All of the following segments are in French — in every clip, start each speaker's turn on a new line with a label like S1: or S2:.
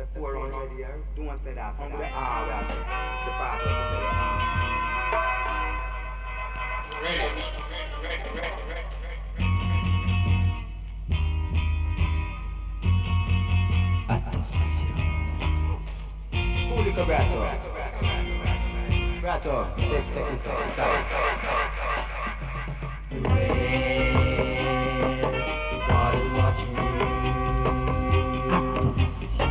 S1: The 400 years. Don't say that. Come with the R, we have the part of the
S2: Attention.
S1: Holy Cabrato. Brato, step inside. God is watching you.
S2: Attention.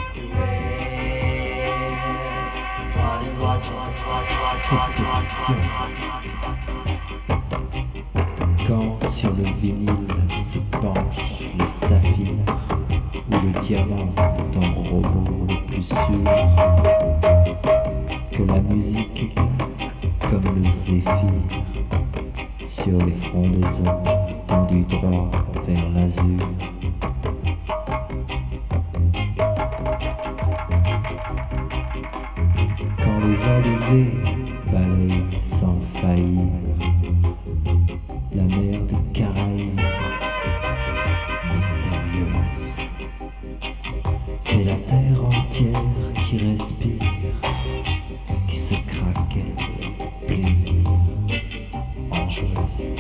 S1: God is watching.
S2: Sélection. Quand sur le vinyle se penche le saphir ou le diamant de ton robot le plus sûr, que la musique éclate comme le zéphyr sur les frondaisons tendues droit vers l'azur. Quand les alizés balayent sans faillir la mer des Caraïbes mystérieuse, c'est la terre entière qui respire, qui se craquait de plaisir enjoueuse.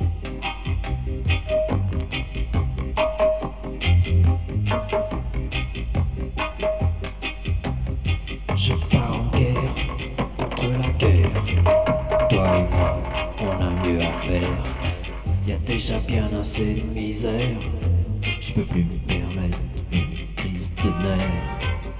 S2: Je pars en guerre contre la guerre. Toi et moi, on a mieux à faire. Y a déjà bien assez de misère. Je peux plus me permettre une crise de nerfs.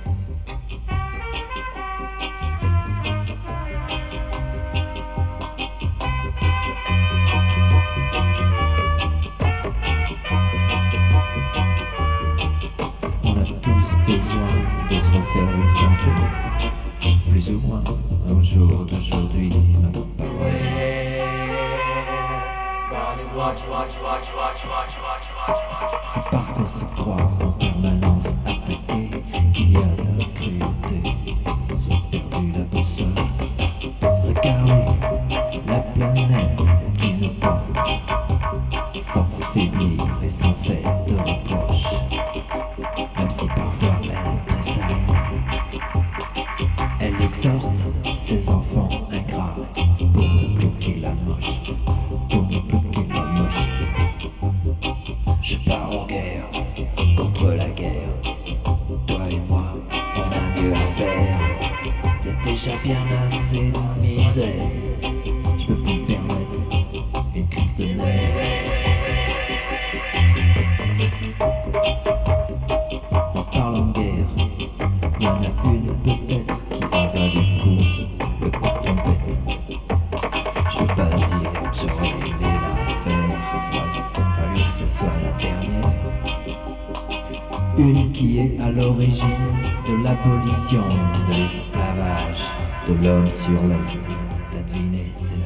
S2: On a tous besoin de se refaire une santé, plus ou moins au jour d'aujourd'hui, ma parole.
S1: God is watching.
S2: C'est parce qu'on se croit en permanence attaqué qu'il y a de la cruauté. Ils ont perdu la boussole. Regardez la planète qui nous porte, sans faiblir et sans faire de reproches, même si parfois elle est très sale. Elle exhorte ses enfants ingrats pour ne bloquer la moche, pour ne bloquer la moche. Je pars en guerre contre la guerre. Toi et moi, on a mieux à faire. Y a déjà bien assez de misère. Je peux plus me permettre une crise de nerfs. En parlant de guerre, y en a une peut-être qui avale une couche, le porte-trompette. Je peux pas dire que j'aurais aimé la faire. Il a fallu que ce soit la dernière. Une qui est à l'origine de l'abolition de l'esclavage de l'homme sur l'homme. T'as deviné, c'est